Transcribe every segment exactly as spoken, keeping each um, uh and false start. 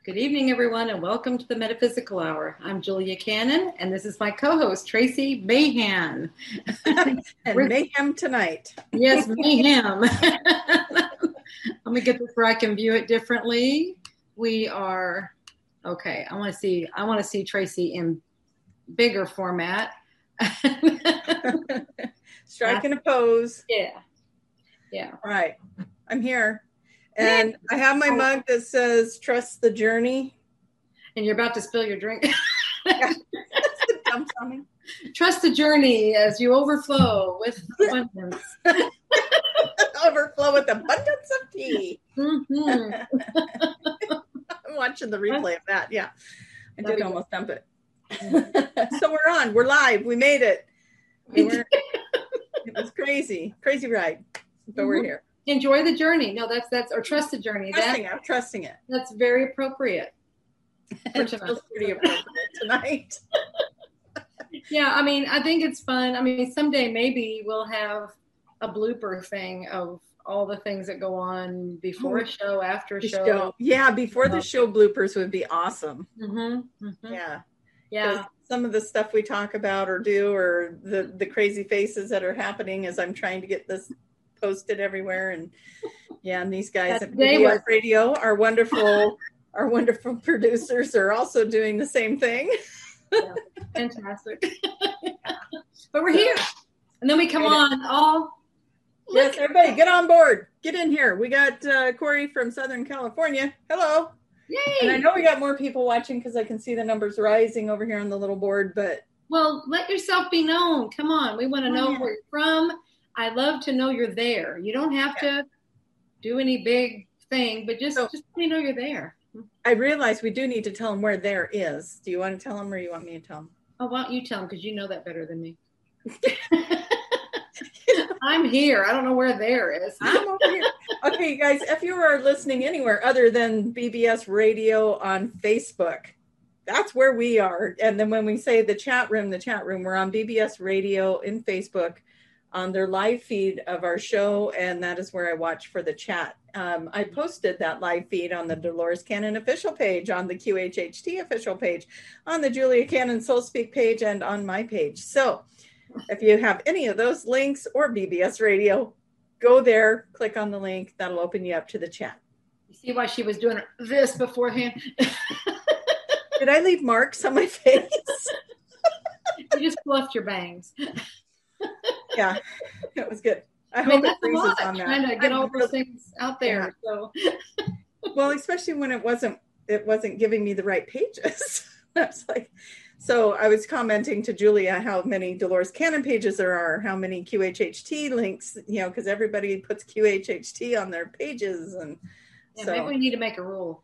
Good evening, everyone, and welcome to the Metaphysical Hour. I'm Julia Cannon, and this is my co-host, Tracy Mahan. and mayhem tonight. Yes, mayhem. Let me get this where I can view it differently. We are, okay, I want to see, I want to see Tracy in bigger format. Striking a pose. Yeah. Yeah. All right. I'm here. And I have my mug that says, trust the journey. And you're about to spill your drink. That's the dumb coming. Trust the journey as you overflow with abundance. Overflow with abundance of tea. Mm-hmm. I'm watching the replay of that. Yeah. I That'd did be almost dump it. So we're on. We're live. We made it. We were, it was crazy. Crazy ride. But mm-hmm. We're here. Enjoy the journey. No, that's that's or trust the journey. Trusting that, it. I'm trusting it. That's very appropriate. It feels pretty appropriate tonight. Yeah, I mean, I think it's fun. I mean, someday maybe we'll have a blooper thing of all the things that go on before a show, after a show. show. Yeah, before the show bloopers would be awesome. Mm-hmm, mm-hmm. Yeah. Yeah. Some of the stuff we talk about or do, or the, the crazy faces that are happening as I'm trying to get this posted everywhere. And yeah, and these guys at B B S Radio, our wonderful, our wonderful producers are also doing the same thing. Yeah, fantastic. But we're here. And then we come on all. Yes, everybody get on board. Get in here. We got uh, Corey from Southern California. Hello. Yay. And I know we got more people watching because I can see the numbers rising over here on the little board, but. Well, let yourself be known. Come on. We want to know where you're from. I love to know you're there. You don't have yeah. to do any big thing, but just, so, just let me know you're there. I realize we do need to tell them where there is. Do you want to tell them or you want me to tell them? Oh, why don't you tell them? Because you know that better than me. I'm here. I don't know where there is. I'm over here. Okay, you guys, if you are listening anywhere other than B B S Radio on Facebook, that's where we are. And then when we say the chat room, the chat room, we're on B B S Radio in Facebook on their live feed of our show. And that is where I watch for the chat. Um, I posted that live feed on the Dolores Cannon official page, on the Q H H T official page, on the Julia Cannon Soul Speak page, and on my page. So if you have any of those links or B B S Radio, go there, click on the link. That'll open you up to the chat. You see why she was doing this beforehand? Did I leave marks on my face? You just fluffed your bangs. Yeah, it was good. I, I mean, hope it freezes on that. Trying to get all those things out there. Yeah. So, well, especially when it wasn't it wasn't giving me the right pages. That's like, so I was commenting to Julia how many Dolores Cannon pages there are, how many Q H H T links, you know, because everybody puts Q H H T on their pages, and yeah, so maybe we need to make a rule.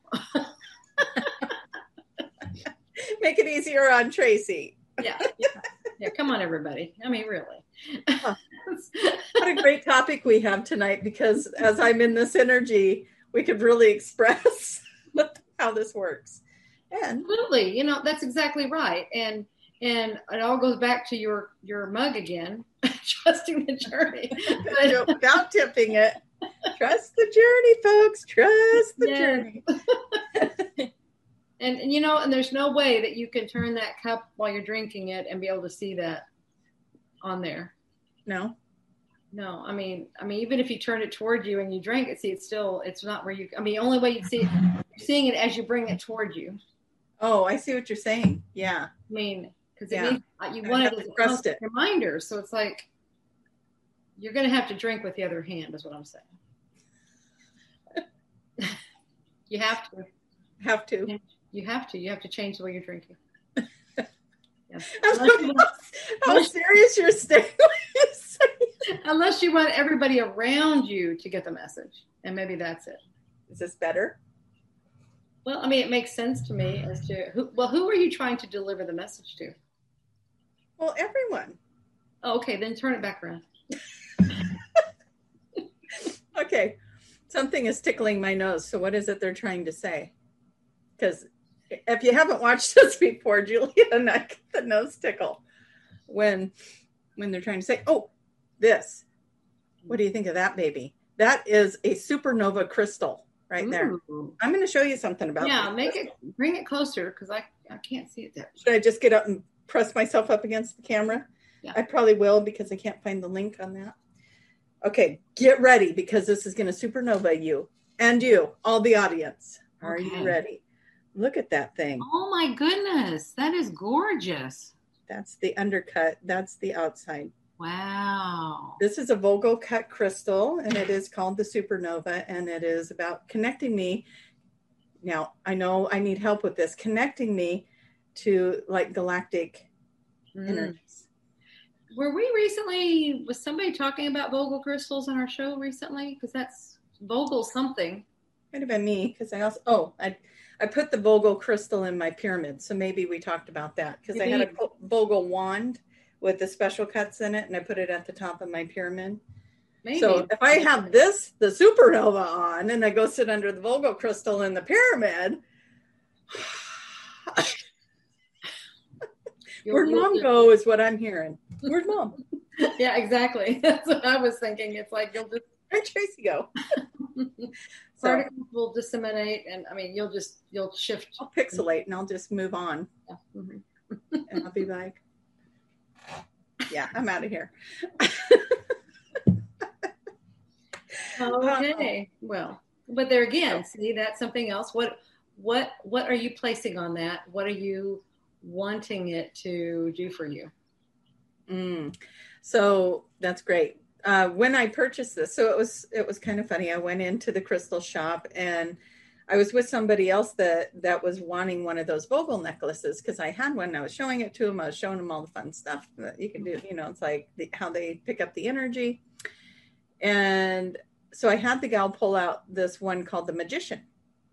Make it easier on Tracy. Yeah, yeah, yeah. Come on, everybody. I mean, really. What a great topic we have tonight, because as I'm in this energy, we could really express how this works. And absolutely, you know, that's exactly right. And and it all goes back to your your mug again, trusting the journey. But, without tipping it, trust the journey, folks. Trust the yeah. journey. And, and, you know, and there's no way that you can turn that cup while you're drinking it and be able to see that on there. No. No, I mean, I mean, even if you turn it toward you and you drink it, see, it's still, it's not where you, I mean, the only way you'd see it, you're seeing it as you bring it toward you. Oh, I see what you're saying. Yeah. I mean, because it yeah. means you want it as a constant reminder. So it's like, you're going to have to drink with the other hand is what I'm saying. You have to. Have to. You have to. You have to change the way you're drinking. Yeah. Unless you want, how serious you're staying. Unless you want everybody around you to get the message. And maybe that's it. Is this better? Well, I mean, it makes sense to me as to, who, well, who are you trying to deliver the message to? Well, everyone. Oh, okay, then turn it back around. Okay. Something is tickling my nose. So what is it they're trying to say? Because if you haven't watched this before, Julia and I get the nose tickle when when they're trying to say, oh, this. What do you think of that, baby? That is a supernova crystal right Ooh. there. I'm going to show you something about Yeah, this. make it, bring it closer because I, I can't see it there. Should I just get up and press myself up against the camera? Yeah. I probably will because I can't find the link on that. Okay, get ready because this is going to supernova you and you, all the audience. Are Okay. you ready? Look at that thing. Oh my goodness, that is gorgeous. That's the undercut. That's the outside. Wow. This is a Vogel cut crystal, and it is called the Supernova, and it is about connecting me. Now, I know I need help with this, connecting me to like galactic Mm. energies. Were we recently, was somebody talking about Vogel crystals on our show recently? Because that's Vogel something. Might have been me because I also, oh, I I put the Vogel crystal in my pyramid. So maybe we talked about that because I had a Vogel wand with the special cuts in it and I put it at the top of my pyramid. Maybe. So if I have this, the supernova on, and I go sit under the Vogel crystal in the pyramid, where'd mom go is what I'm hearing. Where'd mom? Yeah, exactly. That's what I was thinking. It's like you'll just Where'd Tracy go? So particles will disseminate, and I mean, you'll just you'll shift. I'll pixelate and I'll just move on. Yeah. Mm-hmm. And I'll be like, yeah, I'm out of here. Okay. Well, but there again, see, that's something else. What what what are you placing on that? What are you wanting it to do for you? Mm. So that's great. Uh, when I purchased this, so it was it was kind of funny. I went into the crystal shop and I was with somebody else that that was wanting one of those Vogel necklaces because I had one. And I was showing it to him. I was showing him all the fun stuff that you can do. You know, it's like the, how they pick up the energy. And so I had the gal pull out this one called the Magician.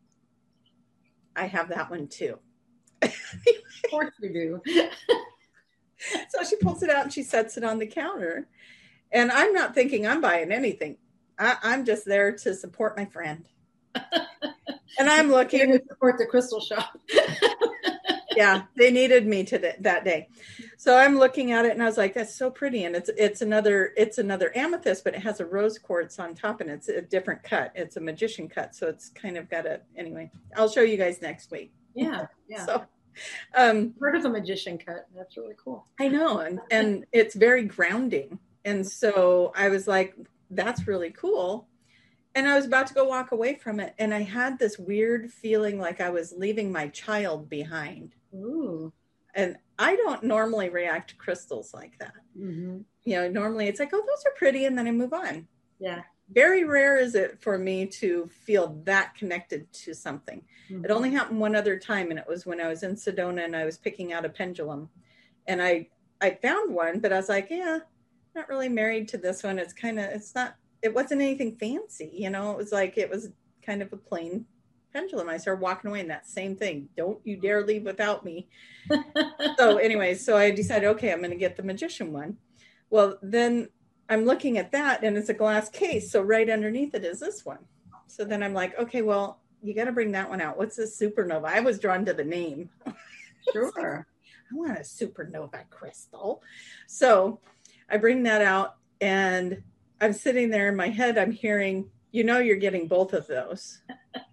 I have that one too. Of course you do. So she pulls it out and she sets it on the counter. And I'm not thinking I'm buying anything. I, I'm just there to support my friend. And I'm looking to support the crystal shop. Yeah, they needed me to that day. So I'm looking at it and I was like, that's so pretty. And it's it's another it's another amethyst, but it has a rose quartz on top and it's a different cut. It's a magician cut. So it's kind of got a, anyway, I'll show you guys next week. Yeah, yeah. So um heard of a magician cut. That's really cool. I know. And, and it's very grounding. And so I was like, that's really cool. And I was about to go walk away from it. And I had this weird feeling like I was leaving my child behind. Ooh. And I don't normally react to crystals like that. Mm-hmm. You know, normally it's like, oh, those are pretty. And then I move on. Yeah. Very rare is it for me to feel that connected to something. Mm-hmm. It only happened one other time. And it was when I was in Sedona and I was picking out a pendulum. And I, I found one, but I was like, yeah, not really married to this one. It's kind of, it's not, it wasn't anything fancy, you know, it was like, it was kind of a plain pendulum. I started walking away and that same thing. Don't you dare leave without me. So anyway, so I decided, okay, I'm going to get the magician one. Well, then I'm looking at that and it's a glass case. So right underneath it is this one. So then I'm like, okay, well, you got to bring that one out. What's this supernova? I was drawn to the name. Sure. I want a supernova crystal. So I bring that out and I'm sitting there in my head. I'm hearing, you know, you're getting both of those.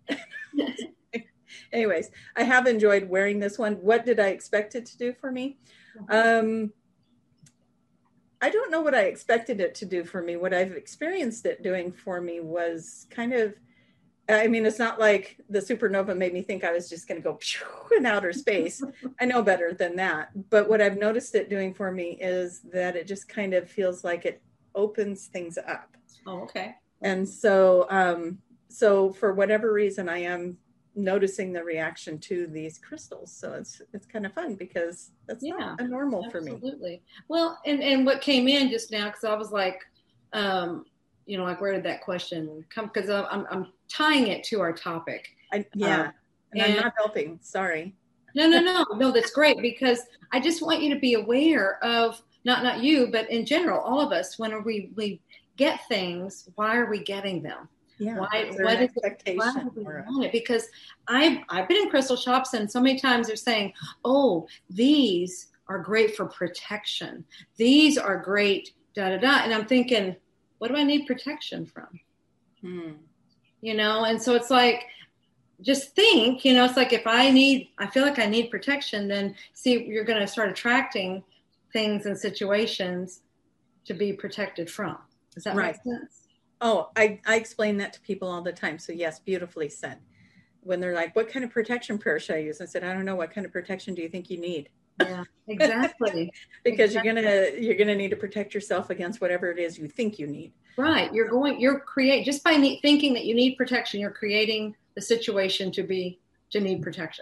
Anyways, I have enjoyed wearing this one. What did I expect it to do for me? Um, I don't know what I expected it to do for me. What I've experienced it doing for me was kind of, I mean, it's not like the supernova made me think I was just going to go in outer space. I know better than that. But what I've noticed it doing for me is that it just kind of feels like it opens things up. Oh, okay. And so, um, so for whatever reason, I am noticing the reaction to these crystals. So it's it's kind of fun because that's yeah, not a normal absolutely. for me. Absolutely. Well, and, and what came in just now, because I was like, um, you know, like where did that question come? Because I'm I'm tying it to our topic. I, yeah, um, and, and I'm not helping. Sorry. No, no, no, no. That's great because I just want you to be aware of not not you, but in general, all of us. When we we get things, why are we getting them? Yeah, why? What is it? Why do we want it? Because I've I've been in crystal shops and so many times they're saying, "Oh, these are great for protection. These are great." Da da da. And I'm thinking, what do I need protection from? Hmm. you know? And so it's like, just think, you know, it's like if I need, I feel like I need protection, then see, you're going to start attracting things and situations to be protected from. Does that Right. make sense? Oh, I, I explain that to people all the time. So yes, beautifully said. When they're like, what kind of protection prayer should I use? I said, I don't know. What kind of protection do you think you need? Yeah, exactly. Because exactly. you're going to, you're going to need to protect yourself against whatever it is you think you need. Right. You're going, you're create just by ne- thinking that you need protection, you're creating the situation to be, to need protection.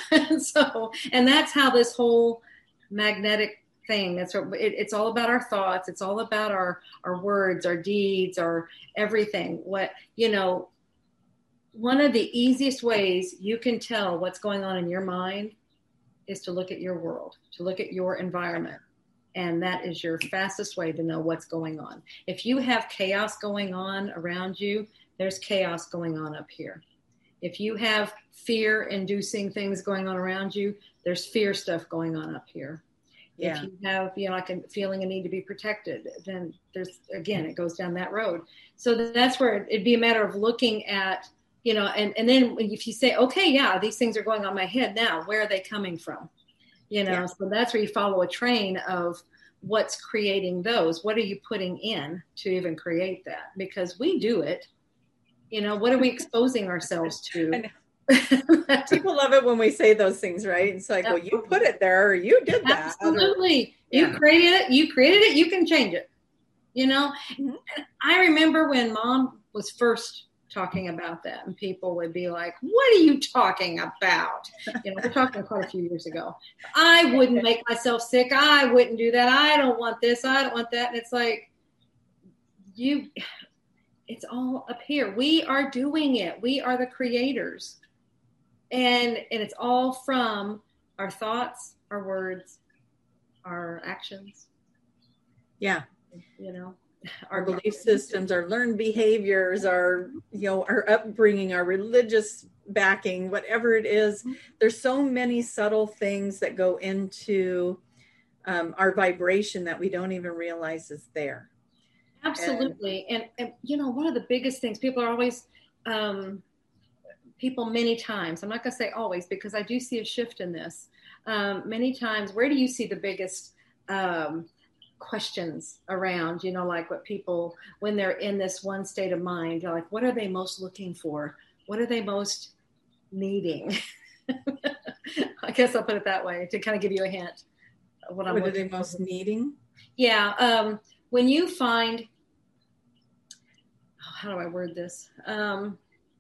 So, and that's how this whole magnetic thing, that's what it, it's all about. Our thoughts. It's all about our, our words, our deeds, our everything. What, you know, one of the easiest ways you can tell what's going on in your mind is to look at your world, to look at your environment. And that is your fastest way to know what's going on. If you have chaos going on around you, there's chaos going on up here. If you have fear-inducing things going on around you, there's fear stuff going on up here. Yeah. If you have, you know, like a feeling a need to be protected, then there's, again, it goes down that road. So that's where it'd be a matter of looking at, you know, and, and then if you say, okay, yeah, these things are going on my head now, where are they coming from? You know, yeah. So that's where you follow a train of what's creating those. What are you putting in to even create that? Because we do it. You know, what are we exposing ourselves to? People love it when we say those things, right? It's like, well, you put it there, or you did that. Absolutely. Or, yeah. You created it. You created it. You can change it. You know, mm-hmm. I remember when Mom was first talking about that, and people would be like, what are you talking about? You know, we're talking quite a few years ago. I wouldn't make myself sick. I wouldn't do that. I don't want this. I don't want that. And it's like, you, it's all up here. We are doing it. We are the creators. And, and it's all from our thoughts, our words, our actions. Yeah. You know, our belief systems, our learned behaviors, our, you know, our upbringing, our religious backing, whatever it is. There's so many subtle things that go into um, our vibration that we don't even realize is there. Absolutely. And, and, and, you know, one of the biggest things, people are always, um, people many times, I'm not going to say always, because I do see a shift in this. Um, many times, where do you see the biggest um, questions around, you know, like what people, when they're in this one state of mind, you're like, what are they most looking for? What are they most needing? I guess I'll put it that way to kind of give you a hint of what I'm What are looking they most for. needing? Yeah. Um, when you find, oh, how do I word this? Um,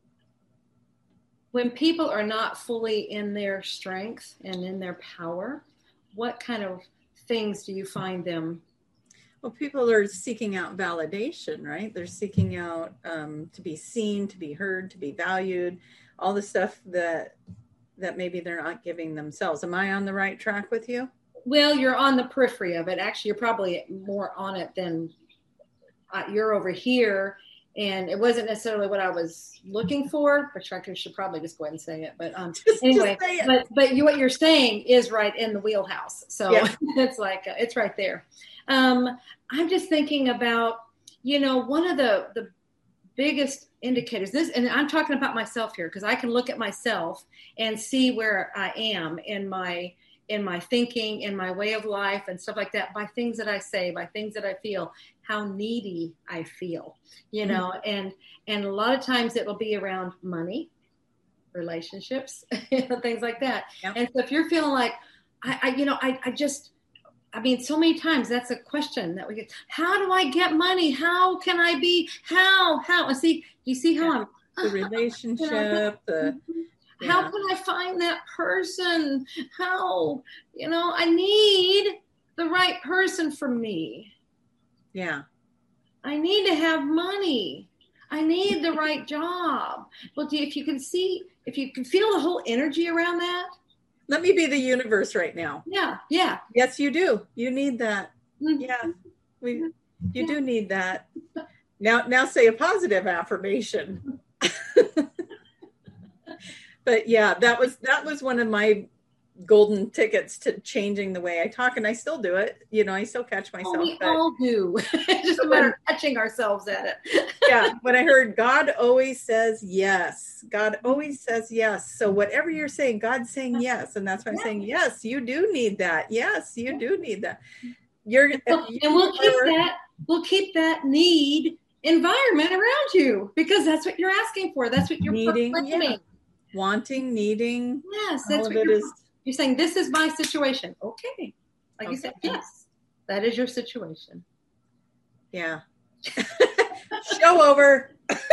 when people are not fully in their strength and in their power, what kind of things do you find them? Well, people are seeking out validation, right? They're seeking out um, to be seen, to be heard, to be valued, all the stuff that that maybe they're not giving themselves. Am I on the right track with you? Well, you're on the periphery of it. Actually, you're probably more on it than uh, you're over here. And it wasn't necessarily what I was looking for, but I should probably just go ahead and say it. But um, just, anyway, just but but you, what you're saying is right in the wheelhouse. So yeah. it's like uh, it's right there. Um, I'm just thinking about, you know, one of the the biggest indicators. This, and I'm talking about myself here because I can look at myself and see where I am in my in my thinking, in my way of life and stuff like that, by things that I say, by things that I feel, how needy I feel, you know, mm-hmm. and, and a lot of times it will be around money, relationships, you know, things like that. Yep. And so if you're feeling like, I, I you know, I, I just, I mean, so many times that's a question that we get, how do I get money? How can I be, how, how, and see, you see how yeah. I'm, the relationship, you know, the, yeah. How can I find that person? How, you know, I need the right person for me. Yeah. I need to have money. I need the right job. Well, if you can see, if you can feel the whole energy around that. Let me be the universe right now. Yeah. Yeah. Yes, you do. You need that. Mm-hmm. Yeah. We, you yeah. do need that. Now, now say a positive affirmation. But yeah, that was, that was one of my golden tickets to changing the way I talk, and I still do it. You know, I still catch myself. Oh, we but, all do. It's just a matter of catching ourselves at it. Yeah, when I heard God always says yes. God always says yes. So whatever you're saying, God's saying yes, and that's why I'm Yeah. saying yes. You do need that. Yes, you do need that. You're And, you and we'll keep are, that. We'll keep that need environment around you because that's what you're asking for. That's what you're needing, proclaiming. yeah. Wanting, needing. Yes, all that's of what it you're, is. you're saying. This is my situation. Okay, like Okay. you said, yes, that is your situation. Yeah. Show over.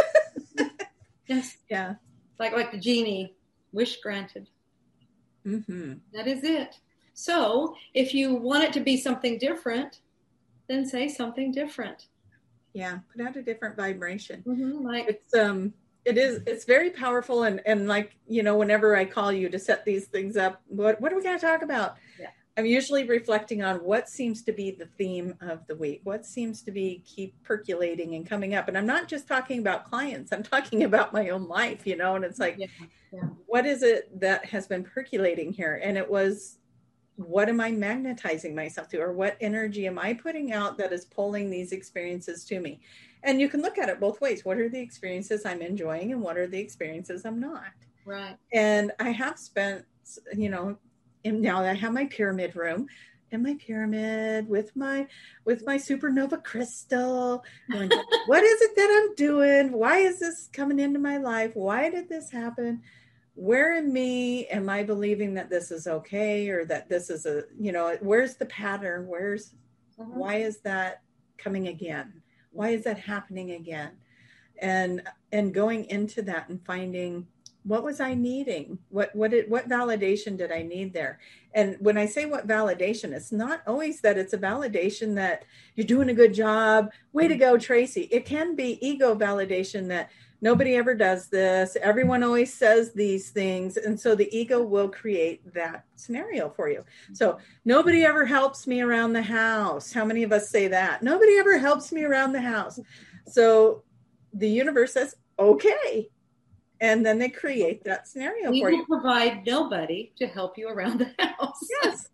Yes. Yeah. Like like the genie, wish granted. Mm-hmm. That is it. So if you want it to be something different, then say something different. Yeah. Put out a different vibration. Mm-hmm. Like It's um it is it's very powerful, and and like, you know, whenever I call you to set these things up, what what are we going to talk about? Yeah. I'm usually reflecting on what seems to be the theme of the week, what seems to be keep percolating and coming up. And I'm not just talking about clients, I'm talking about my own life, you know, and it's like, yeah, yeah. what is it that has been percolating here? And it was, what am I magnetizing myself to, or what energy am I putting out that is pulling these experiences to me? And you can look at it both ways. What are the experiences I'm enjoying, and what are the experiences I'm not? Right. And I have spent, you know, and now I have my pyramid room, in my pyramid with my with my supernova crystal, going, what is it that I'm doing? Why is this coming into my life? Why did this happen? Where in me am I believing that this is okay, or that this is a, you know, where's the pattern? Where's, Uh-huh. why is that coming again? Why is that happening again? And and going into that and finding, what was I needing? What what did, what validation did I need there? And when I say what validation, it's not always that it's a validation that you're doing a good job. Way to go, Tracy. It can be ego validation that nobody ever does this. Everyone always says these things. And so the ego will create that scenario for you. So nobody ever helps me around the house. How many of us say that? Nobody ever helps me around the house. So the universe says, okay. And then they create that scenario We for will you. provide nobody to help you around the house. Yes.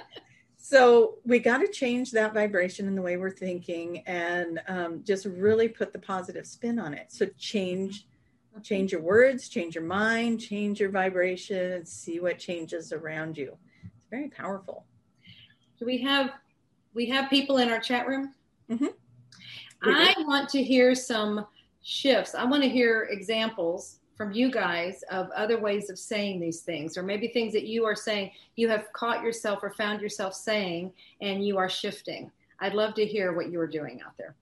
So we got to change that vibration in the way we're thinking, and um, just really put the positive spin on it. So change, change your words, change your mind, change your vibration, see what changes around you. It's very powerful. Do we have we have people in our chat room? Mm-hmm. I want to hear some shifts. I want to hear examples from you guys of other ways of saying these things, or maybe things that you are saying you have caught yourself or found yourself saying and you are shifting. I'd love to hear what you are doing out there.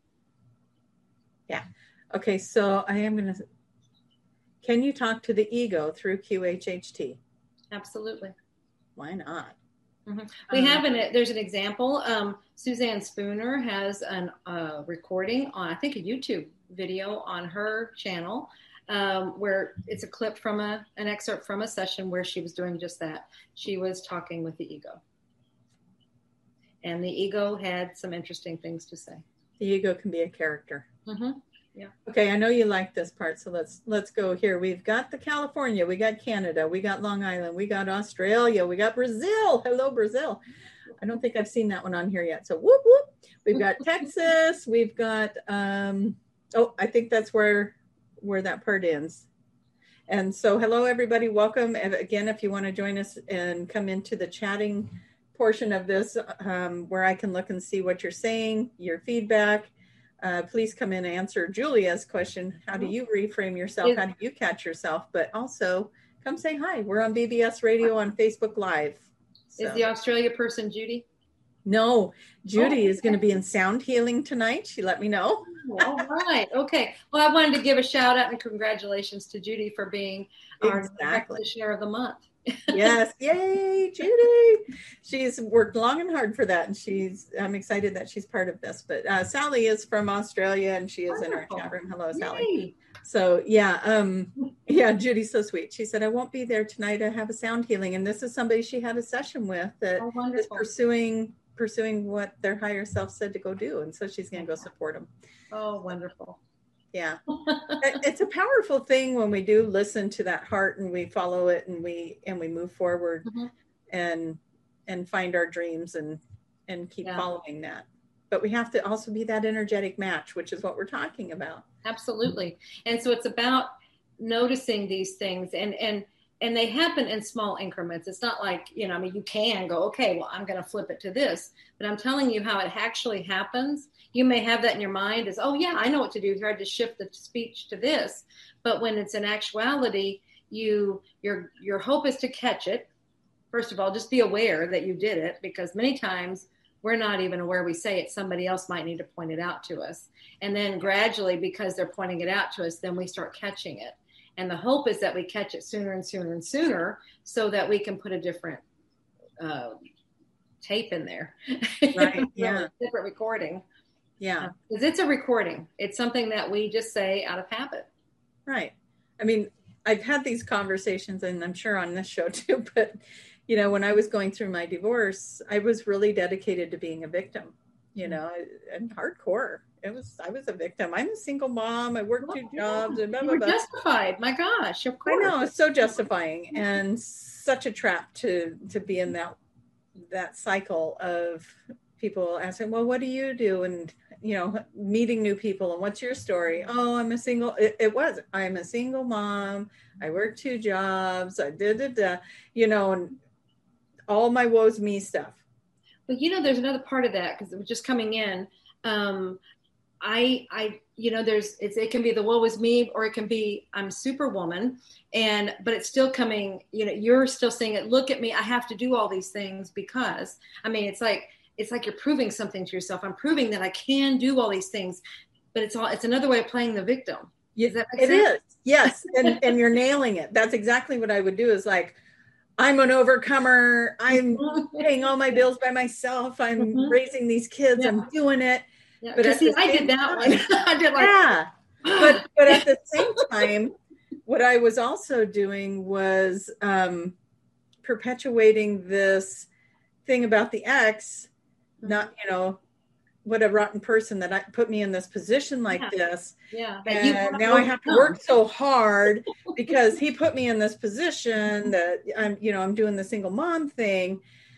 Yeah. Okay. So I am going to, can you talk to the ego through Q H H T? Absolutely. Why not? Mm-hmm. We um, have an, there's an example. Um, Suzanne Spooner has a uh, recording on, I think, a YouTube video on her channel. Um, where it's a clip from a, an excerpt from a session where she was doing just that. She was talking with the ego. And the ego had some interesting things to say. The ego can be a character. Mm-hmm. Yeah. Okay, I know you like this part, so let's let's go here. We've got the California, we got Canada, we got Long Island, we got Australia, we got Brazil. Hello, Brazil. I don't think I've seen that one on here yet. So whoop, whoop. We've got Texas, we've got, um, oh, I think that's where where that part ends. And so hello everybody, welcome. And again, if you want to join us and come into the chatting portion of this, um, where I can look and see what you're saying, your feedback, uh, please come in and answer Julia's question. How do you reframe yourself? How do you catch yourself? But also come say hi. We're on B B S Radio on Facebook Live. So. Is the Australia person Judy? No, Judy oh, is going to be in sound healing tonight. She let me know. All right. Okay. Well, I wanted to give a shout out and congratulations to Judy for being our exactly. practitioner of the month. Yes. Yay, Judy. She's worked long and hard for that. And she's, I'm excited that she's part of this. But uh, Sally is from Australia and she is Wonderful. In our chat room. Hello, Sally. Yay. So yeah, um, yeah, Judy's so sweet. She said, I won't be there tonight. I have a sound healing. And this is somebody she had a session with that oh, is pursuing pursuing what their higher self said to go do. And so she's going to go support them. Oh, wonderful. Yeah. It's a powerful thing when we do listen to that heart and we follow it and we, and we move forward. Mm-hmm. and and find our dreams and and keep Yeah. following that. But we have to also be that energetic match, which is what we're talking about. Absolutely. And so it's about noticing these things, and and and they happen in small increments. It's not like, you know, I mean, you can go, okay, well, I'm going to flip it to this, but I'm telling you how it actually happens. You may have that in your mind as, oh yeah, I know what to do here. I just shift the speech to this. But when it's in actuality, you, your, your hope is to catch it. First of all, just be aware that you did it, because many times we're not even aware we say it. Somebody else might need to point it out to us. And then gradually, because they're pointing it out to us, then we start catching it. And the hope is that we catch it sooner and sooner and sooner, so that we can put a different uh, tape in there. Right. Yeah. Different recording. Yeah. Because uh, it's a recording. It's something that we just say out of habit. Right. I mean, I've had these conversations, and I'm sure on this show too, but you know, when I was going through my divorce, I was really dedicated to being a victim, you know, and hardcore. It was, I was a victim. I'm a single mom. I work two jobs and blah, blah, blah. You were justified. My gosh, of course. I know, it's so justifying and such a trap to, to be in that, that cycle of people asking, well, what do you do? And, you know, meeting new people, and what's your story? Oh, I'm a single, it, it was, I'm a single mom. I work two jobs. I did it, you know, and all my woes me stuff. But you know, there's another part of that, because it was just coming in. Um, I, I, you know, there's, it's, it can be the woe is me, or it can be I'm superwoman, and, but it's still coming, you know, you're still saying it, look at me, I have to do all these things because, I mean, it's like, it's like you're proving something to yourself. I'm proving that I can do all these things, but it's all, it's another way of playing the victim. Does that make sense? It is. Yes. And, and you're nailing it. That's exactly what I would do, is like, I'm an overcomer. I'm paying all my bills by myself. I'm mm-hmm. raising these kids. Yeah. I'm doing it. Yeah, but see, I did that time, one. I did like, yeah. But but at the same time, what I was also doing was um, perpetuating this thing about the ex, mm-hmm. not, you know, what a rotten person that I put me in this position like yeah. this. Yeah. And now I have to work so hard because he put me in this position that I'm, you know, I'm doing the single mom thing.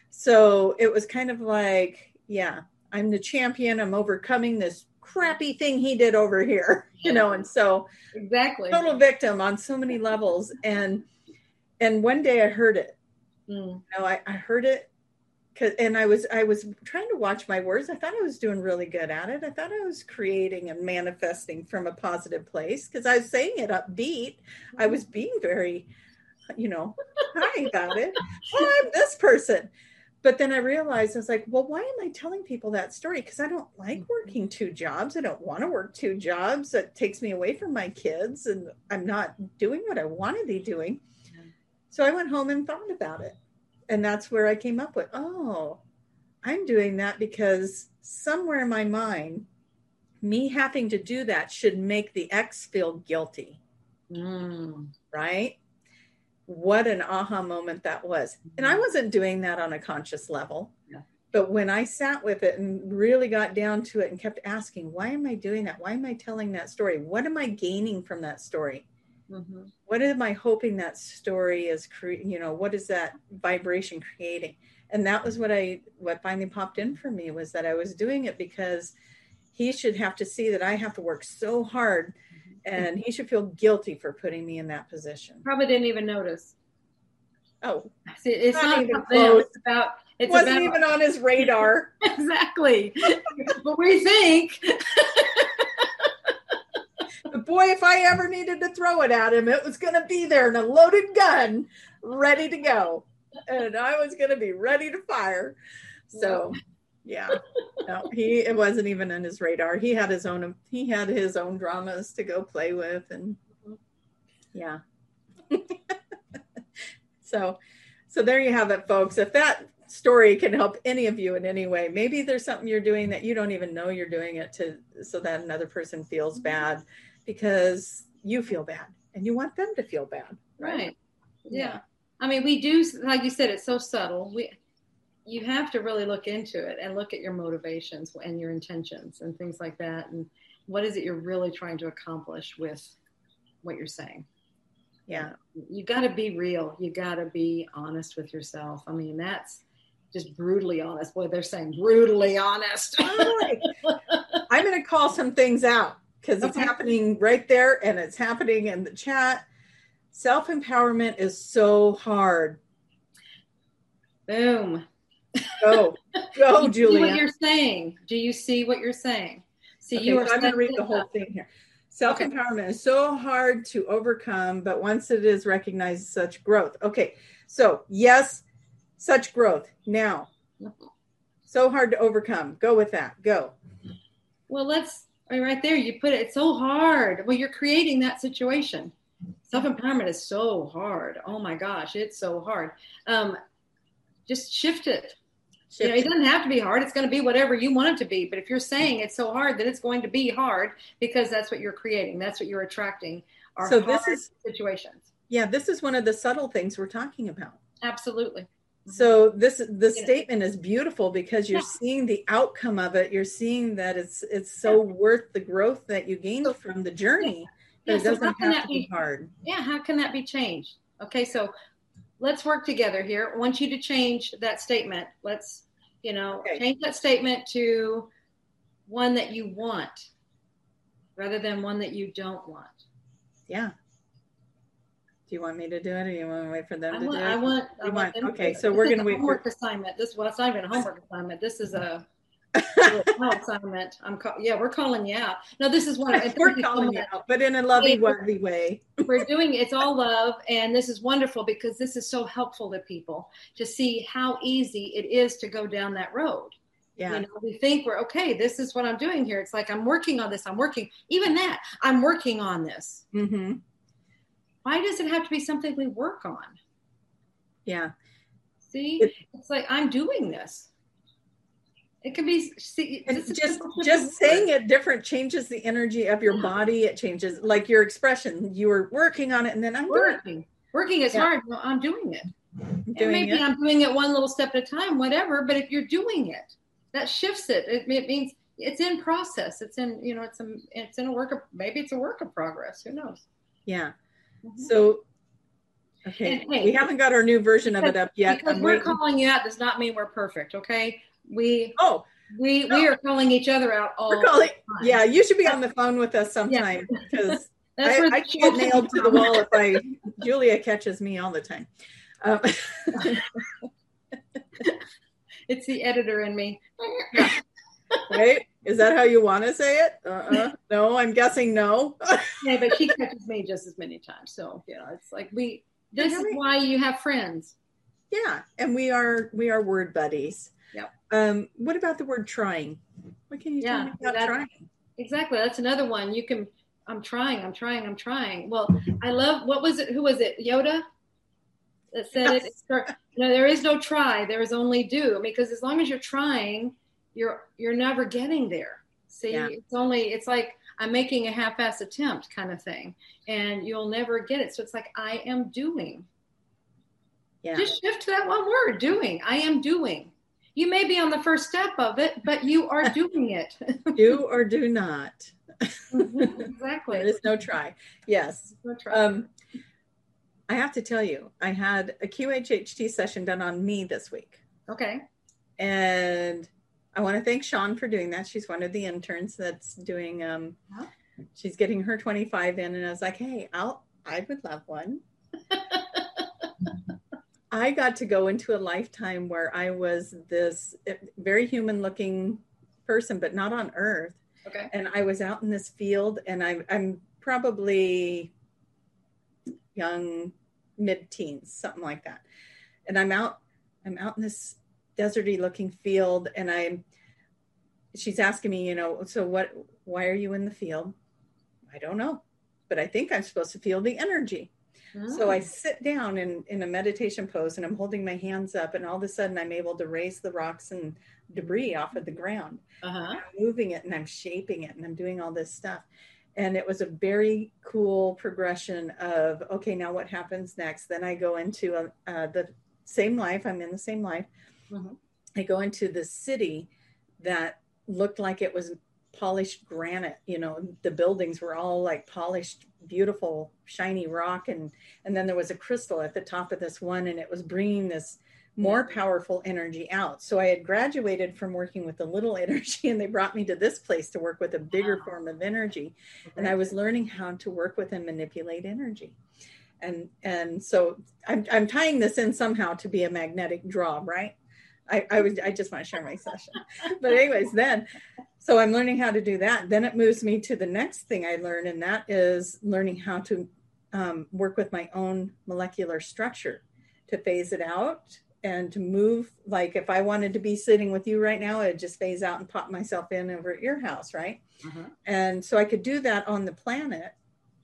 So it was kind of like, yeah, I'm the champion. I'm overcoming this crappy thing he did over here, you know? And so exactly total victim on so many levels. And, and one day I heard it, mm. you know, I, I heard it. Cause, and I was, I was trying to watch my words. I thought I was doing really good at it. I thought I was creating and manifesting from a positive place, because I was saying it upbeat. I was being very, you know, high about it. Oh, I'm this person. But then I realized, I was like, well, why am I telling people that story? Because I don't like working two jobs. I don't want to work two jobs. That takes me away from my kids, and I'm not doing what I want to be doing. So I went home and thought about it. And that's where I came up with, oh, I'm doing that because somewhere in my mind, me having to do that should make the ex feel guilty. Mm. Right? What an aha moment that was. And I wasn't doing that on a conscious level. Yeah. But when I sat with it and really got down to it and kept asking, why am I doing that? Why am I telling that story? What am I gaining from that story? Mm-hmm. What am I hoping that story is, cre- you know, what is that vibration creating? And that was what I, what finally popped in for me, was that I was doing it because he should have to see that I have to work so hard, and he should feel guilty for putting me in that position. Probably didn't even notice. Oh, see, it's not, not even about close. Them. It's about, it's wasn't about, even on his radar. Exactly. But we think. But boy, if I ever needed to throw it at him, it was going to be there in a loaded gun, ready to go. And I was going to be ready to fire. So, yeah, no, he, it wasn't even on his radar. He had his own, he had his own dramas to go play with. And yeah. so, so there you have it, folks. If that story can help any of you in any way, maybe there's something you're doing that you don't even know you're doing it to, so that another person feels bad, because you feel bad and you want them to feel bad. Right. right. Yeah. yeah. I mean, we do, like you said, it's so subtle. We, you have to really look into it and look at your motivations and your intentions and things like that. And what is it you're really trying to accomplish with what you're saying? Yeah. You got to be real. You got to be honest with yourself. I mean, that's just brutally honest. Boy, they're saying brutally honest. Right. I'm going to call some things out because it's Okay. happening right there and it's happening in the chat. Self-empowerment is so hard. Boom. Go, go, You see Julia. what you're saying? Do you see what you're saying? See, Okay, you are. so I'm going to read the whole up. thing here. Self-empowerment okay. is so hard to overcome, but once it is recognized, such growth. Okay, so yes, such growth. Now, so hard to overcome. Go with that. Go. Well, let's, I mean, right there, you put it, it's so hard. Well, you're creating that situation. Self-empowerment is so hard. Oh my gosh, it's so hard. Um, just shift it. Shift you know, it doesn't have to be hard. It's going to be whatever you want it to be. But if you're saying it's so hard, then it's going to be hard because that's what you're creating. That's what you're attracting. Are so hard this is situations. Yeah, this is one of the subtle things we're talking about. Absolutely. So this the statement is beautiful because you're yeah. seeing the outcome of it. You're seeing that it's it's so yeah. worth the growth that you gained so, from the journey. Yeah. But yeah, it doesn't so have to be, be hard. Yeah, how can that be changed? Okay, so let's work together here. I want you to change that statement. Let's, you know, okay. change that statement to one that you want rather than one that you don't want. Yeah. Do you want me to do it, or you want to wait for them I to want, do it? I want. I want, want them okay, to so this we're going to wait. Homework for... assignment. This well, it's not even a homework assignment. This is a assignment. I'm call, yeah, we're calling you out. No, this is one. We're calling you out, but in a lovey, lovey way. We're doing it's all love, and this is wonderful because this is so helpful to people to see how easy it is to go down that road. Yeah. You know, we think we're okay. This is what I'm doing here. It's like I'm working on this. I'm working. Even that, I'm working on this. Mm-hmm. Why does it have to be something we work on? Yeah. See, it, it's like I'm doing this. It can be see, just just, just saying it different changes the energy of your yeah. body. It changes like your expression. You were working on it, and then I'm working. Doing. Working is yeah. hard. No, I'm doing it. Doing and maybe it. I'm doing it one little step at a time, whatever. But if you're doing it, that shifts it. It, it means it's in process. It's in you know it's a it's in a work of maybe it's a work of progress. Who knows? Yeah. So, okay, and, hey, we haven't got our new version because, of it up yet. Because I'm we're waiting. calling you out does not mean we're perfect, okay? We oh we no. we are calling each other out all we're calling, the time. Yeah, you should be on the phone with us sometime because yeah. I, I get nailed to the wall if I Julia catches me all the time. Um, it's the editor in me. Right? Is that how you want to say it? Uh-uh. No, I'm guessing no. Yeah, but she catches me just as many times. So, you know, it's like we, this is why you have friends. Yeah. And we are, we are word buddies. Yep. Um, what about the word trying? What can you yeah, tell me about that, trying? Exactly. That's another one. You can, I'm trying, I'm trying, I'm trying. Well, I love, what was it? Who was it? Yoda? That said yes. it. No, there is no try. There is only do. Because as long as you're trying, you're you're never getting there. See, yeah. it's only it's like I'm making a half-ass attempt kind of thing, and you'll never get it. So it's like I am doing. Yeah. Just shift to that one word, doing. I am doing. You may be on the first step of it, but you are doing it. Do or do not. Mm-hmm, exactly. There is no try. Yes. No try. Um, I have to tell you, I had a Q H H T session done on me this week. Okay. And I want to thank Sean for doing that. She's one of the interns that's doing, um, huh? She's getting her twenty-five in. And I was like, hey, I'll, I would love one. I got to go into a lifetime where I was this very human looking person, but not on earth. Okay. And I was out in this field and I'm, I'm probably young, mid-teens, something like that. And I'm out, I'm out in this deserty looking field. And I'm, she's asking me, you know, so what, why are you in the field? I don't know, but I think I'm supposed to feel the energy. Oh. So I sit down in, in a meditation pose and I'm holding my hands up and all of a sudden I'm able to raise the rocks and debris off of the ground. Uh-huh. I'm moving it and I'm shaping it and I'm doing all this stuff. And it was a very cool progression of, okay, now what happens next? Then I go into a, uh, the same life. I'm in the same life. Mm-hmm. I go into the city that looked like it was polished granite. You know, the buildings were all like polished, beautiful, shiny rock. And, and then there was a crystal at the top of this one, and it was bringing this more powerful energy out. So I had graduated from working with a little energy, and they brought me to this place to work with a bigger wow. form of energy. Okay. And I was learning how to work with and manipulate energy. And, and so I'm, I'm tying this in somehow to be a magnetic draw, right? I, I was, I just want to share my session, but anyways, then, so I'm learning how to do that. Then it moves me to the next thing I learn. And that is learning how to um, work with my own molecular structure, to phase it out and to move. Like if I wanted to be sitting with you right now, I'd just phase out and pop myself in over at your house. Right. Uh-huh. And so I could do that on the planet.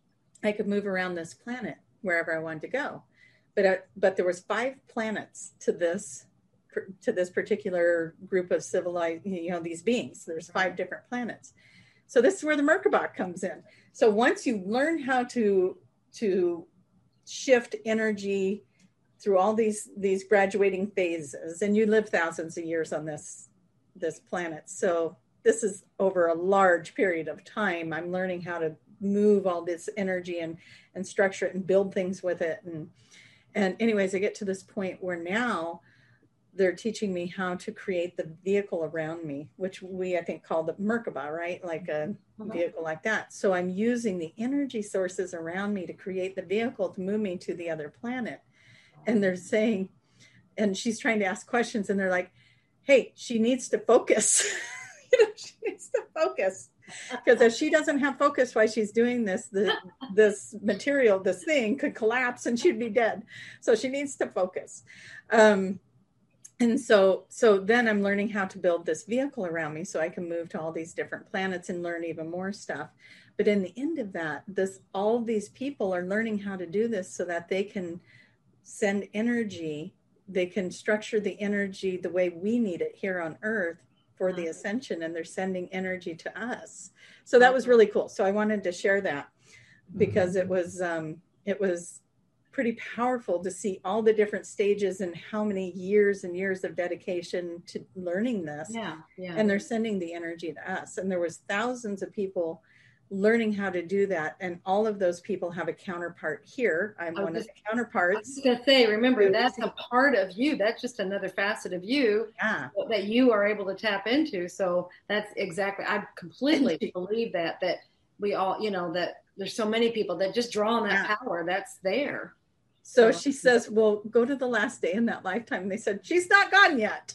I could move around this planet wherever I wanted to go. But, uh, but there was five planets to this to this particular group of civilized, you know, these beings. There's five different planets. So this is where the Merkaba comes in. So once you learn how to, to shift energy through all these, these graduating phases, and you live thousands of years on this, this planet. So this is over a large period of time. I'm learning how to move all this energy and, and structure it and build things with it. And, and anyways, I get to this point where now they're teaching me how to create the vehicle around me, which we, I think, call the Merkaba, right? Like a vehicle like that. So I'm using the energy sources around me to create the vehicle to move me to the other planet. And they're saying, and she's trying to ask questions, and they're like, hey, she needs to focus. You know, she needs to focus. Because if she doesn't have focus while she's doing this, the, this material, this thing could collapse and she'd be dead. So she needs to focus. Um, And so, so then I'm learning how to build this vehicle around me so I can move to all these different planets and learn even more stuff. But in the end of that, this, all of these people are learning how to do this so that they can send energy. They can structure the energy the way we need it here on Earth for the ascension, and they're sending energy to us. So that was really cool. So I wanted to share that because it was, um, it was, pretty powerful to see all the different stages and how many years and years of dedication to learning this. Yeah, yeah. And they're sending the energy to us. And there was thousands of people learning how to do that. And all of those people have a counterpart here. I'm one just, of the counterparts. I was going to say, remember, that's a part of you. That's just another facet of you yeah. that you are able to tap into. So that's exactly, I completely believe that, that we all, you know, that there's so many people that just draw on that yeah. power that's there. So she says, well, go to the last day in that lifetime. And they said, she's not gone yet.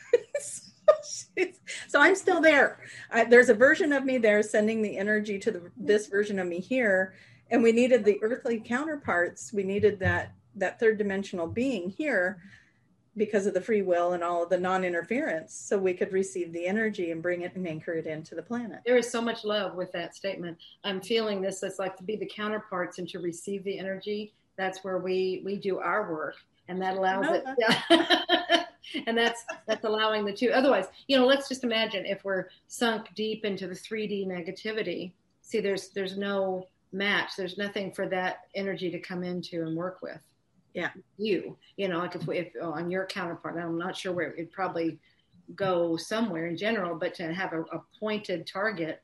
so, so I'm still there. I, there's a version of me there sending the energy to the, this version of me here. And we needed the earthly counterparts. We needed that, that third dimensional being here because of the free will and all of the non-interference. So we could receive the energy and bring it and anchor it into the planet. There is so much love with that statement. I'm feeling this. It's like to be the counterparts and to receive the energy. That's where we, we do our work, and that allows it. Yeah. And that's, that's allowing the two. Otherwise, you know, let's just imagine if we're sunk deep into the three D negativity. See, there's, there's no match. There's nothing for that energy to come into and work with. Yeah. You, you know, like if we, if oh, on your counterpart, I'm not sure where it'd probably go somewhere in general, but to have a, a pointed target.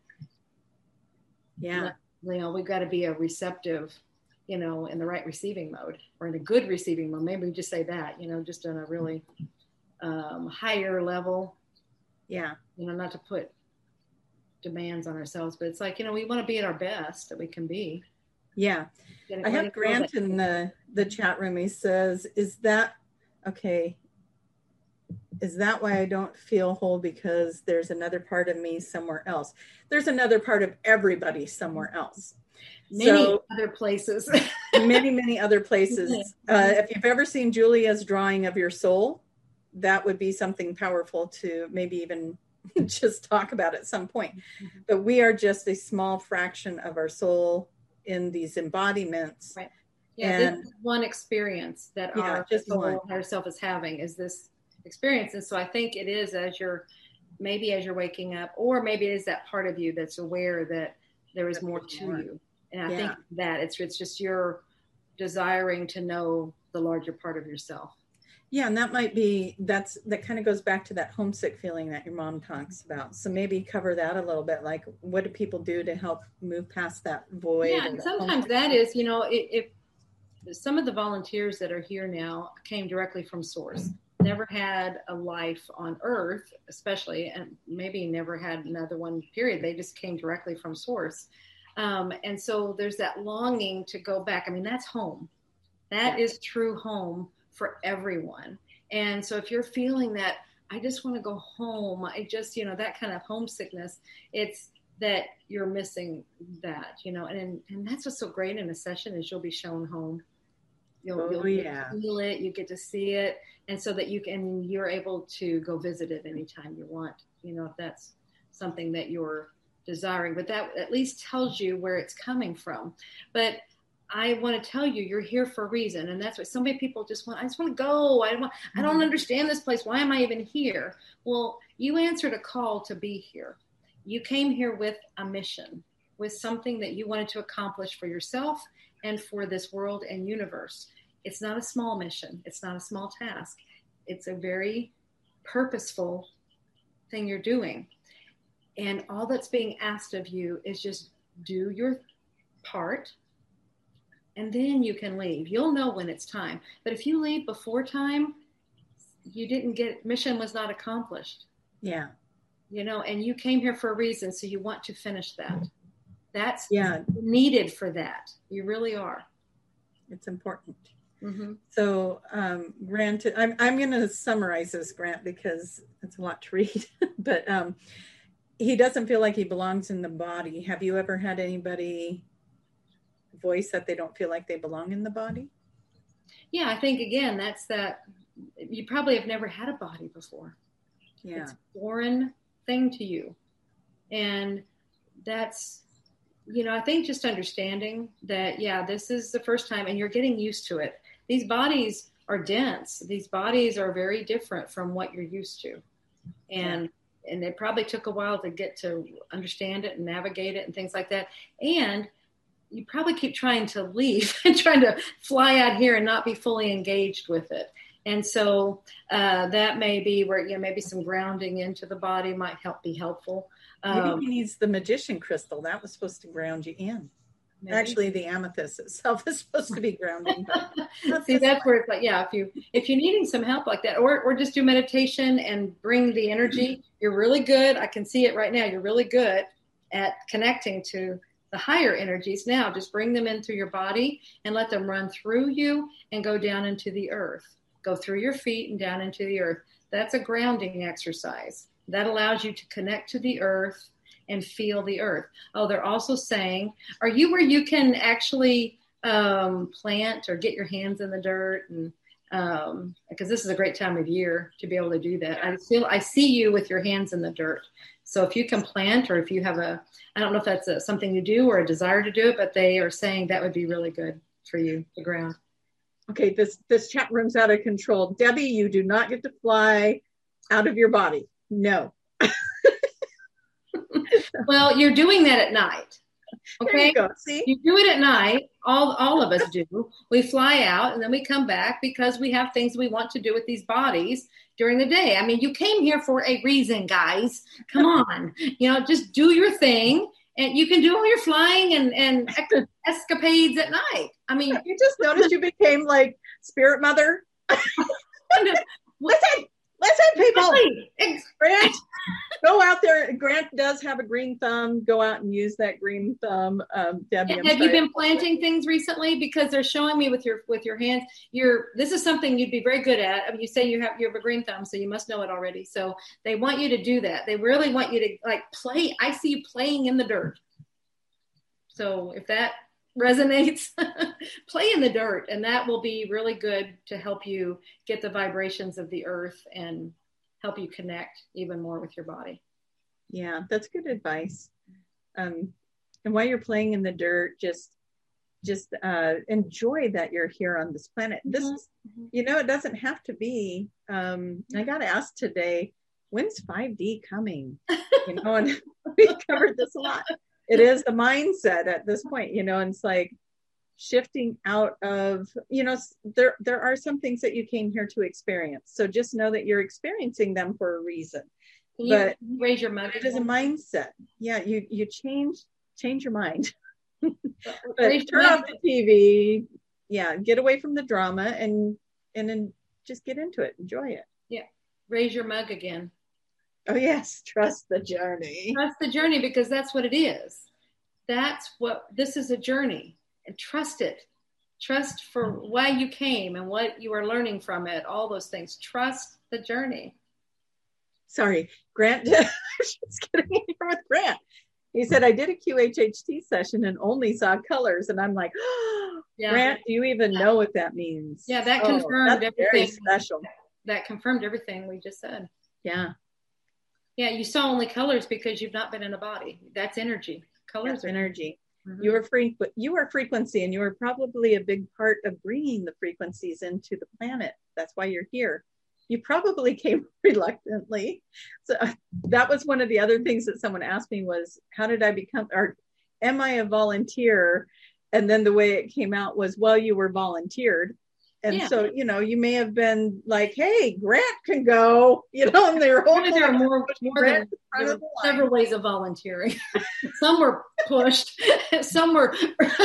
Yeah. You know, we've got to be a receptive, you know, in the right receiving mode or in a good receiving mode. Maybe we just say that, you know, just on a really um, higher level. Yeah. You know, not to put demands on ourselves, but it's like, you know, we want to be at our best that we can be. Yeah. I have Grant in the, the chat room. He says, is that, okay, is that why I don't feel whole? Because there's another part of me somewhere else. There's another part of everybody somewhere else. Many so, other places. many, many other places. Uh, if you've ever seen Julia's drawing of your soul, that would be something powerful to maybe even just talk about at some point. Mm-hmm. But we are just a small fraction of our soul in these embodiments. Right. Yeah, and this is one experience that yeah, our just soul, our self is having is this experience. And so I think it is as you're, maybe as you're waking up, or maybe it is that part of you that's aware that there is more to you. And I yeah. think that it's it's just your desiring to know the larger part of yourself. Yeah, and that might be, that's, that kind of goes back to that homesick feeling that your mom talks about. So maybe cover that a little bit. Like, what do people do to help move past that void? Yeah, and sometimes that is, you know, if, if some of the volunteers that are here now came directly from source, never had a life on earth, especially, and maybe never had another one, period. They just came directly from source. Um, and so there's that longing to go back. I mean, that's home. That is true home for everyone. And so if you're feeling that, I just want to go home, I just, you know, that kind of homesickness, it's that you're missing that, you know, and, and that's what's so great in a session is you'll be shown home. You'll, oh, you'll yeah. feel it, you get to see it. And so that you can, you're able to go visit it anytime you want, you know, if that's something that you're desiring, but that at least tells you where it's coming from. But I want to tell you, you're here for a reason. And that's what so many people just want. I just want to go. I want, I don't understand this place. Why am I even here? Well, you answered a call to be here. You came here with a mission, with something that you wanted to accomplish for yourself and for this world and universe. It's not a small mission. It's not a small task. It's a very purposeful thing you're doing. And all that's being asked of you is just do your part, and then you can leave. You'll know when it's time. But if you leave before time, you didn't get, mission was not accomplished. Yeah. You know, and you came here for a reason, so you want to finish that. That's yeah. needed for that. You really are. It's important. Mm-hmm. So, um, Grant, I'm, I'm going to summarize this, Grant, because it's a lot to read. But um, he doesn't feel like he belongs in the body. Have you ever had anybody voice that they don't feel like they belong in the body? Yeah, I think, again, that's that. You probably have never had a body before. Yeah. It's a foreign thing to you. And that's, you know, I think just understanding that, yeah, this is the first time and you're getting used to it. These bodies are dense. These bodies are very different from what you're used to. And yeah. and it probably took a while to get to understand it and navigate it and things like that. And you probably keep trying to leave and trying to fly out here and not be fully engaged with it. And so uh, that may be where, you know, maybe some grounding into the body might help be helpful. Maybe Um, he needs the magician crystal. That was supposed to ground you in. Maybe. Actually, the amethyst itself is supposed to be grounding. That's See, that's fun. Where it's like, yeah, if you if you're needing some help like that, or or just do meditation and bring the energy, you're really good. I can see it right now. You're really good at connecting to the higher energies. Now, just bring them in through your body and let them run through you and go down into the earth. Go through your feet and down into the earth. That's a grounding exercise. That allows you to connect to the earth and feel the earth. Oh, they're also saying, are you where you can actually um, plant or get your hands in the dirt? And um, because this is a great time of year to be able to do that. I feel, I see you with your hands in the dirt. So if you can plant, or if you have a, I don't know if that's a, something you do or a desire to do it, but they are saying that would be really good for you to ground. Okay, this, this chat room's out of control. Debbie, you do not get to fly out of your body. No. Well, you're doing that at night. Okay. There you go. See? You do it at night. All, all of us do. We fly out and then we come back because we have things we want to do with these bodies during the day. I mean, you came here for a reason, guys. Come on. You know, just do your thing. And you can do all your flying and, and escapades at night. I mean, you just noticed you became like Spirit Mother. Listen, listen, people. Grant, go out there. Grant does have a green thumb. Go out and use that green thumb. Um, Debbie, have you been planting things recently? Because they're showing me with your with your hands. You're this is something you'd be very good at. I mean, you say you have you have a green thumb, so you must know it already. So they want you to do that. They really want you to like play. I see you playing in the dirt. So if that resonates, play in the dirt, and that will be really good to help you get the vibrations of the earth and help you connect even more with your body. Yeah, that's good advice. Um, and while you're playing in the dirt, just just uh, enjoy that you're here on this planet. This mm-hmm. is, you know, it doesn't have to be. Um, I got asked today, when's five D coming? You know, and we covered this a lot. It is the mindset at this point, you know, and it's like, shifting out of, you know, there, there are some things that you came here to experience. So just know that you're experiencing them for a reason. Can but you raise your mug? It is a mindset. Yeah. You, you change, change your mind. But Raise turn your off mug. the T V. Yeah. Get away from the drama and, and then just get into it. Enjoy it. Yeah. Raise your mug again. Oh yes. Trust the journey. Trust the journey, because that's what it is. That's what, this is a journey, and trust it. Trust for why you came and what you are learning from it. All those things. Trust the journey. Sorry, Grant. Just getting here with Grant. He said, I did a Q H H T session and only saw colors. And I'm like, oh, yeah. Grant, do you even yeah. know what that means? Yeah, that confirmed oh, everything. Very special. That confirmed everything we just said. Yeah. Yeah, you saw only colors because you've not been in a body. That's energy. Colors That's are energy. Mm-hmm. You are free, but you are frequency, and you are probably a big part of bringing the frequencies into the planet. That's why you're here. You probably came reluctantly. So that was one of the other things that someone asked me was, how did I become, or am I a volunteer? And then the way it came out was, well, you were volunteered. And yeah. so, you know, you may have been like, hey, Grant can go, you know, and they were holding there are more, more than there were several ways of volunteering. Some were pushed, some were.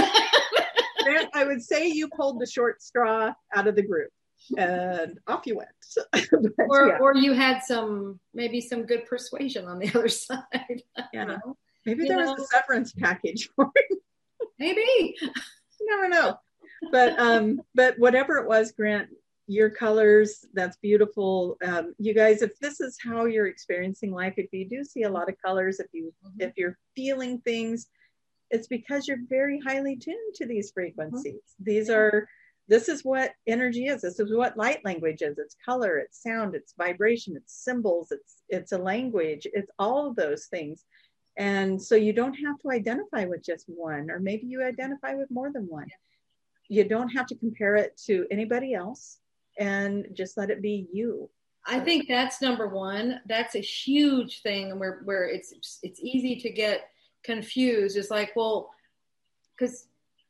Grant, I would say you pulled the short straw out of the group and off you went. but, or, yeah. or you had some, maybe some good persuasion on the other side. Yeah. know? Maybe you there know? was a severance package for it. Maybe. You never know. But um, but whatever it was, Grant, your colors, that's beautiful. Um, you guys, if this is how you're experiencing life, if you do see a lot of colors, if you mm-hmm. if you're feeling things, it's because you're very highly tuned to these frequencies. Mm-hmm. These are, this is what energy is. This is what light language is. It's color, it's sound, it's vibration, it's symbols, it's it's a language, it's all of those things. And so you don't have to identify with just one, or maybe you identify with more than one. You don't have to compare it to anybody else, and just let it be you. I think that's number one. That's a huge thing where, where it's it's easy to get confused. It's like, well, because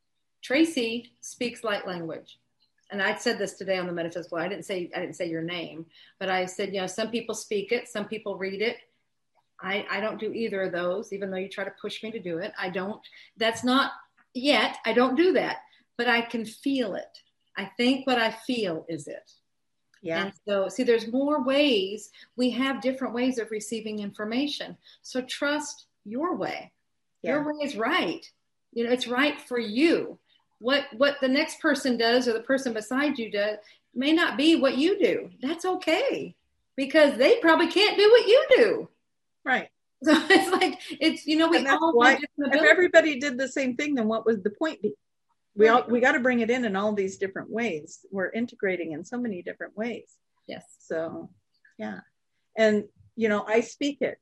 Tracy speaks light language. And I said this today on the metaphysical. I didn't say I didn't say your name, but I said, you know, some people speak it, some people read it. I, I don't do either of those, even though you try to push me to do it. I don't. That's not yet. I don't do that. But I can feel it. I think what I feel is it. Yeah. And so, see, there's more ways. We have different ways of receiving information. So trust your way. Yeah. Your way is right. You know, it's right for you. What what the next person does, or the person beside you does, may not be what you do. That's okay, because they probably can't do what you do. Right. So it's like, it's, you know, we all why, if everybody did the same thing, then what was the point be? We all, we got to bring it in in all these different ways. We're integrating in so many different ways. Yes. So, yeah. And, you know, I speak it.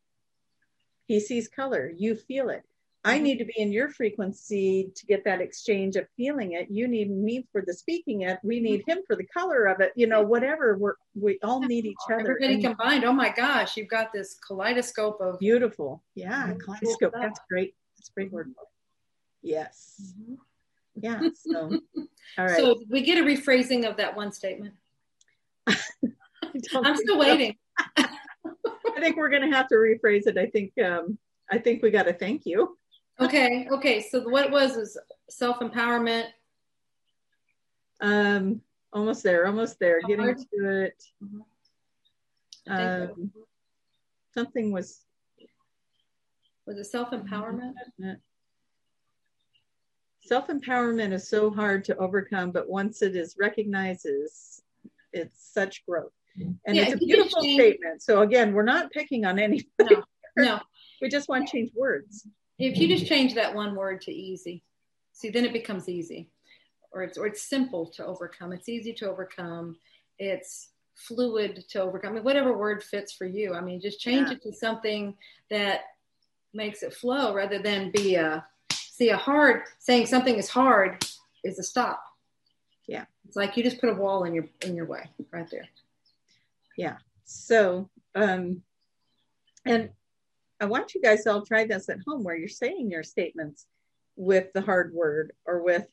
He sees color. You feel it. Mm-hmm. I need to be in your frequency to get that exchange of feeling it. You need me for the speaking it. We need him for the color of it. You know, whatever. We're, we all need each other. Everybody and combined. Oh my gosh. You've got this kaleidoscope of. Beautiful. Yeah. Kaleidoscope. That's great. That's a great word. Yes. Mm-hmm. Yeah. So, all right. So we get a rephrasing of that one statement. I'm still so. waiting. I think we're going to have to rephrase it. I think, um, I think we got to thank you. Okay. Okay. So what it was is self-empowerment. Um, almost there, almost there, Hard. Getting to it. Mm-hmm. Um, something was. Was it self-empowerment? Mm-hmm. Self-empowerment is so hard to overcome, but once it is recognized, it's, it's such growth. And yeah, it's a beautiful statement. So again, we're not picking on anything. No, no. We just want to change words. If you just change that one word to easy, see, then it becomes easy. Or it's, or it's simple to overcome. It's easy to overcome. It's fluid to overcome. I mean, whatever word fits for you. I mean, just change yeah. it to something that makes it flow rather than be a, see, a hard, saying something is hard is a stop. Yeah. It's like you just put a wall in your, in your way right there. Yeah. So, um, and I want you guys to all try this at home, where you're saying your statements with the hard word or with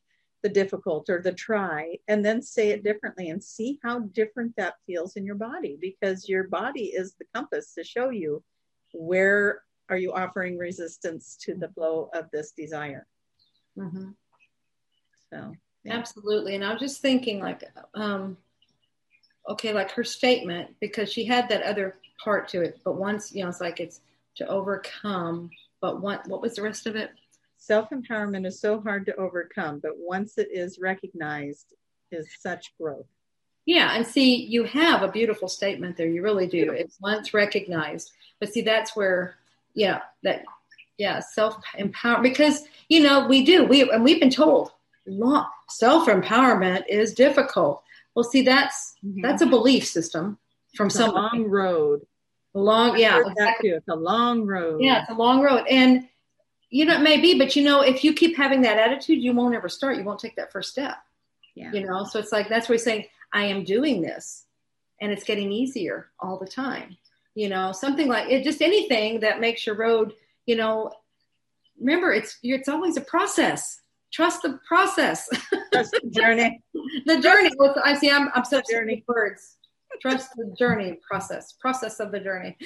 the difficult or the try, and then say it differently and see how different that feels in your body, because your body is the compass to show you where are you offering resistance to the flow of this desire. Mm-hmm. So yeah. Absolutely. And I was just thinking like, um, okay, like her statement, because she had that other part to it, but once, you know, it's like it's to overcome, but what, what was the rest of it? Self-empowerment is so hard to overcome, but once it is recognized, is such growth. Yeah. And see, you have a beautiful statement there. You really do. It's once recognized, but see, that's where, yeah, that, yeah, self-empower, because, you know, we do, we, and we've been told long, self-empowerment is difficult. Well, see, that's, mm-hmm. that's a belief system from it's some a long road. Long, yeah. Exactly. It's a long road. Yeah. It's a long road. And, you know, it may be, but you know, if you keep having that attitude, you won't ever start. You won't take that first step. Yeah. You know, so it's like, that's where he's saying, I am doing this and it's getting easier all the time. You know, something like it, just anything that makes your road, you know, remember it's, it's always a process. Trust the process. Trust the journey. The journey. I see. I'm, I'm such journey words. Trust the journey process, process of the journey.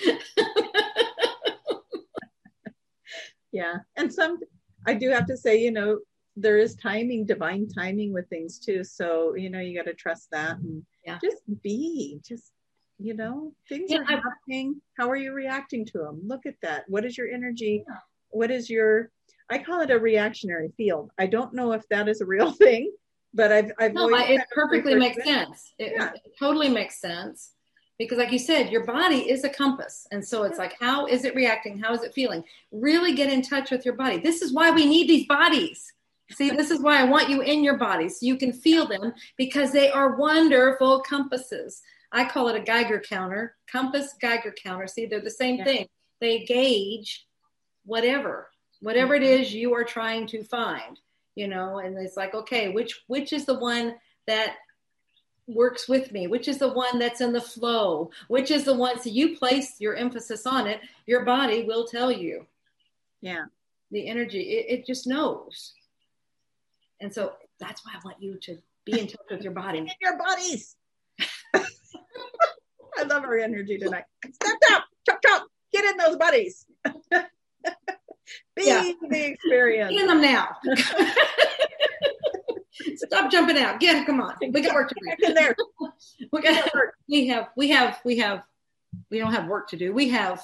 Yeah. And some, I do have to say, you know, there is timing, divine timing with things too. So, you know, you got to trust that and yeah. just be, just, you know, things yeah, are happening. How are you reacting to them? Look at that. What is your energy? Yeah. What is your, I call it a reactionary field. I don't know if that is a real thing, but I've, I've no, always it perfectly makes it. sense. It, yeah. it totally makes sense. Because like you said, your body is a compass. And so it's like, how is it reacting? How is it feeling? Really get in touch with your body. This is why we need these bodies. See, this is why I want you in your body so you can feel them, because they are wonderful compasses. I call it a Geiger counter, compass Geiger counter. See, they're the same yeah. thing. They gauge whatever, whatever it is you are trying to find, you know, and it's like, okay, which, which is the one that works with me, which is the one that's in the flow, which is the one, so you place your emphasis on it, your body will tell you. Yeah. The energy, it, it just knows. And so that's why I want you to be in touch with your body. In your bodies. I love our energy tonight. Step up, chop, chop, get in those bodies. Be yeah. the experience. Get in them now. Stop jumping out. Get come on. We got work to do. Back in there. We got work. We have, we have, we have, we don't have work to do. We have,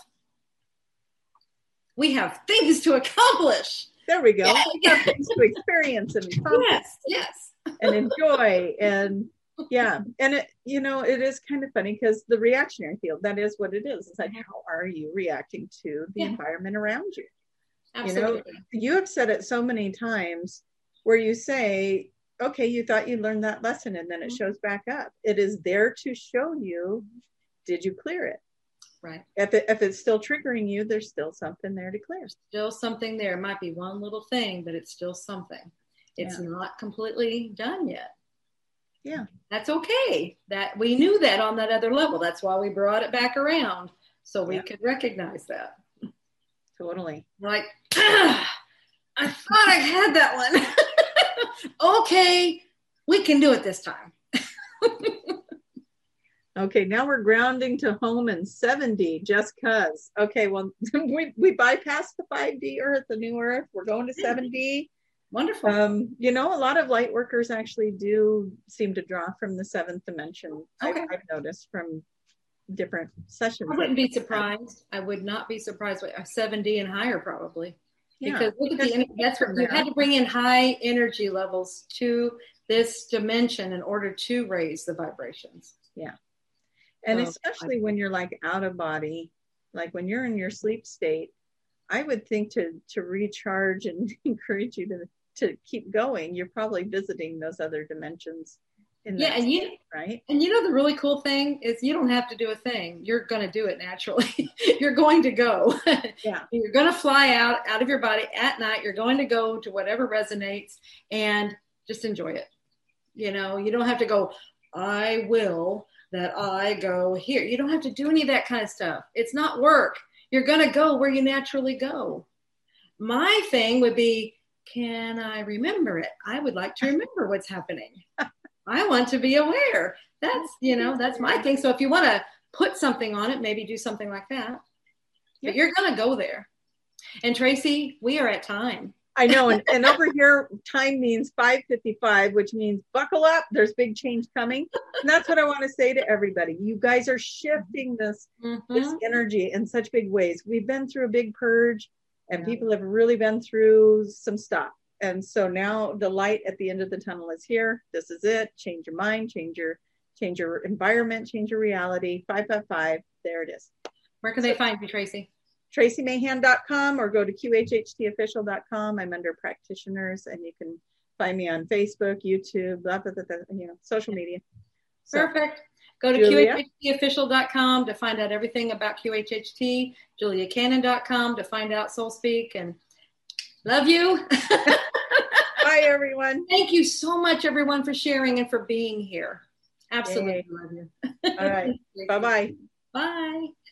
we have things to accomplish. There we go. We have things to experience and yes, yes. and enjoy. And yeah. And it, you know, it is kind of funny because the reactionary field, that is what it is. It's like, how are you reacting to the yeah. environment around you? Absolutely. You know, you have said it so many times where you say, okay, you thought you learned that lesson and then it shows back up. It is there to show you, did you clear it? Right. If it, if it's still triggering you, there's still something there to clear. Still something there. It might be one little thing, but it's still something. It's yeah. not completely done yet. Yeah. That's okay. That we knew that on that other level. That's why we brought it back around. So we yeah. could recognize that. Totally. Like, ah, I thought I had that one. Okay, we can do it this time. Okay, now we're grounding to home in seven D just cause. Okay, well, we, we bypassed the five D Earth, the new Earth. We're going to seven D. Wonderful. Um, you know, a lot of light workers actually do seem to draw from the seventh dimension. Okay. I've, I've noticed from different sessions. I wouldn't be surprised. I would not be surprised with a seven D and higher probably. Yeah, because look at the energy. That's what you had to bring in high energy levels to this dimension in order to raise the vibrations. Yeah. And so, especially I, when you're like out of body, like when you're in your sleep state, I would think to to recharge and encourage you to to keep going, you're probably visiting those other dimensions. In yeah, that and state, you right. And you know the really cool thing is you don't have to do a thing. You're going to do it naturally. You're going to go. Yeah. You're going to fly out out of your body at night. You're going to go to whatever resonates and just enjoy it. You know, you don't have to go, I will that I go here. You don't have to do any of that kind of stuff. It's not work. You're going to go where you naturally go. My thing would be, can I remember it? I would like to remember what's happening. I want to be aware. That's, you know, that's my thing. So if you want to put something on it, maybe do something like that. But you're going to go there. And Tracy, we are at time. I know. And, and over here, time means five fifty-five, which means buckle up. There's big change coming. And that's what I want to say to everybody. You guys are shifting this, mm-hmm. this energy in such big ways. We've been through a big purge and yeah. people have really been through some stuff. And so now the light at the end of the tunnel is here. This is it. Change your mind, change your, change your environment, change your reality. five five five. There it is. Where can so, they find you, Tracy? Tracy Mahan dot com or go to Q H H T official dot com. I'm under practitioners and you can find me on Facebook, YouTube, blah, blah, blah, blah, you know, social media. So, perfect. Go to Q H H T official dot com to find out everything about Q H H T, Julia Cannon dot com to find out Soul Speak, and love you. Bye, everyone. Thank you so much, everyone, for sharing and for being here. Absolutely Yay. Love you. All right. Bye-bye. Bye.